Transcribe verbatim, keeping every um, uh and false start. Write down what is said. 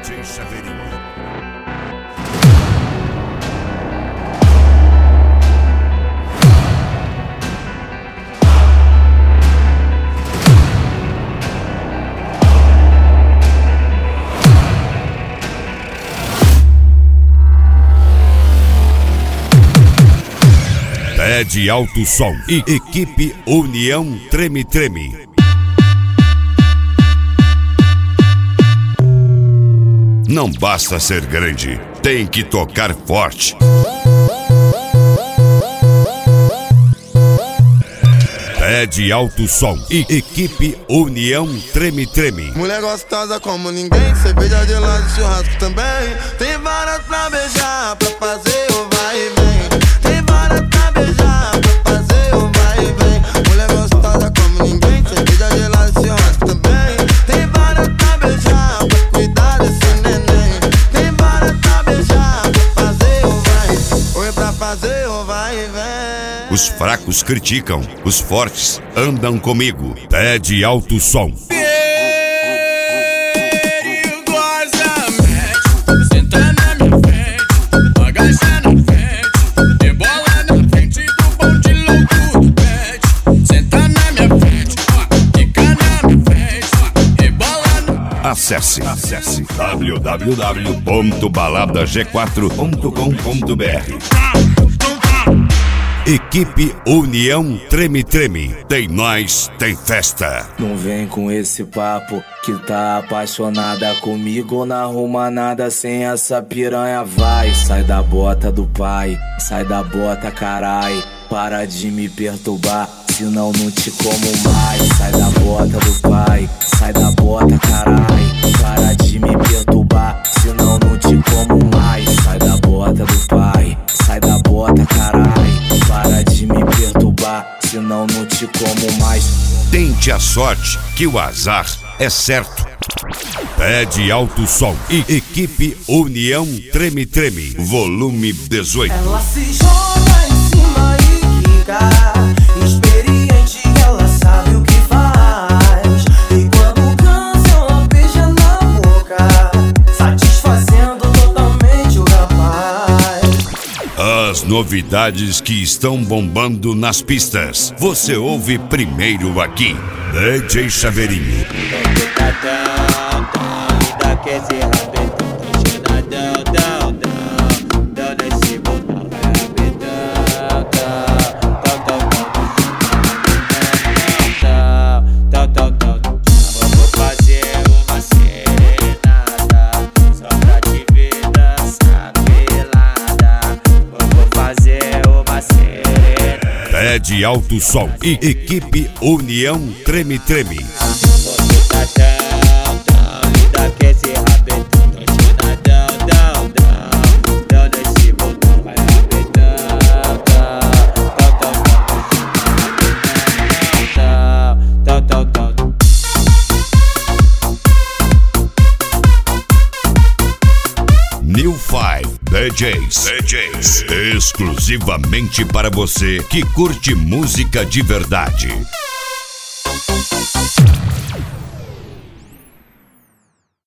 D J Chaveirinho. Pede Alto Som e equipe União Treme Treme. Não basta ser grande, tem que tocar forte. Pede Alto Som e equipe União Treme Treme. Mulher gostosa como ninguém, cerveja de lado, churrasco também. Tem várias pra beijar, pra fazer o vai e vem. Tem várias pra beijar, pra fazer o vai e vem. Mulher gostosa como ninguém, cerveja de lado, churrasco também. Tem várias pra beijar, pra cuidar desse neném. Tem várias pra beijar, pra fazer o vai. Oi, pra fazer o vai e vem. Os fracos criticam, os fortes andam comigo. Pede Alto Som. Acesse, acesse w w w ponto balada g quatro ponto com ponto b r. Equipe União Treme Treme. Tem nós, tem festa. Não vem com esse papo que tá apaixonada comigo. Não arruma nada sem essa piranha. Vai, sai da bota do pai, sai da bota, carai. Para de me perturbar, senão não te como mais. Sai da bota do pai, sai da bota, carai. Para de me perturbar, senão não te como mais. Sai da bota do pai, sai da bota, carai. Para de me perturbar, senão não te como mais. Tente a sorte que o azar é certo. Pede Alto Som e equipe União Treme Treme. Volume dezoito. Ela se joga em cima e quica. Experiente, ela sabe o que faz. E quando cansa, ela beija na boca, satisfazendo totalmente o rapaz. As novidades que estão bombando nas pistas, você ouve primeiro aqui. D J Chaveirinho. Pede Alto Som e equipe União Treme Treme. New Five D Js, D Js, exclusivamente para você que curte música de verdade.